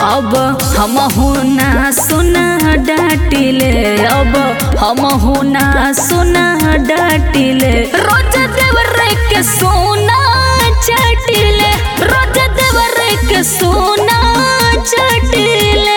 अब हम ना सुना डाटिले, अब हम ना सुना डाटिले, रोज देवरे के सोना चटिले, रोज देवरे के सोना चटिले।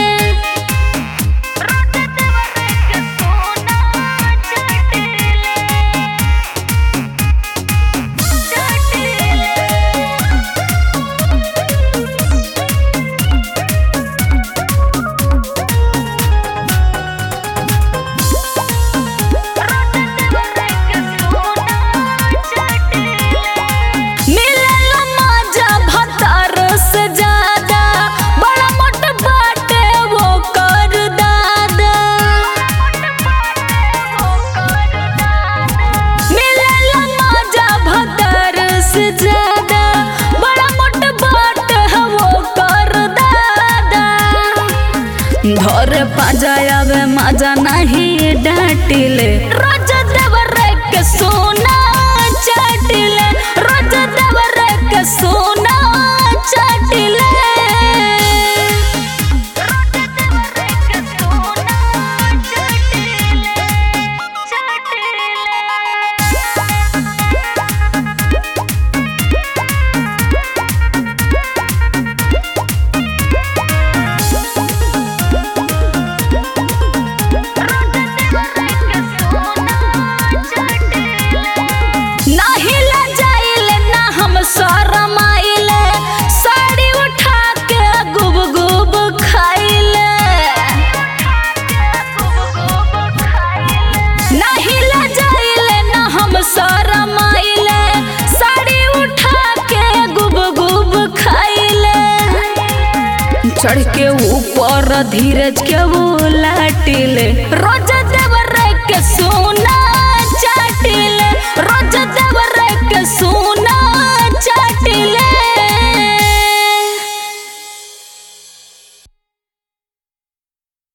धरे पाजावे मजा नहीं डाटिले, रोज देवरे के सोना चटिले, रोज देवरे के सोना चटिले। चढ़ के ऊपर धीरज के वो लाटिले, रोज देवरे के सोना चटिले, रोज देवरे के सोना चटिले।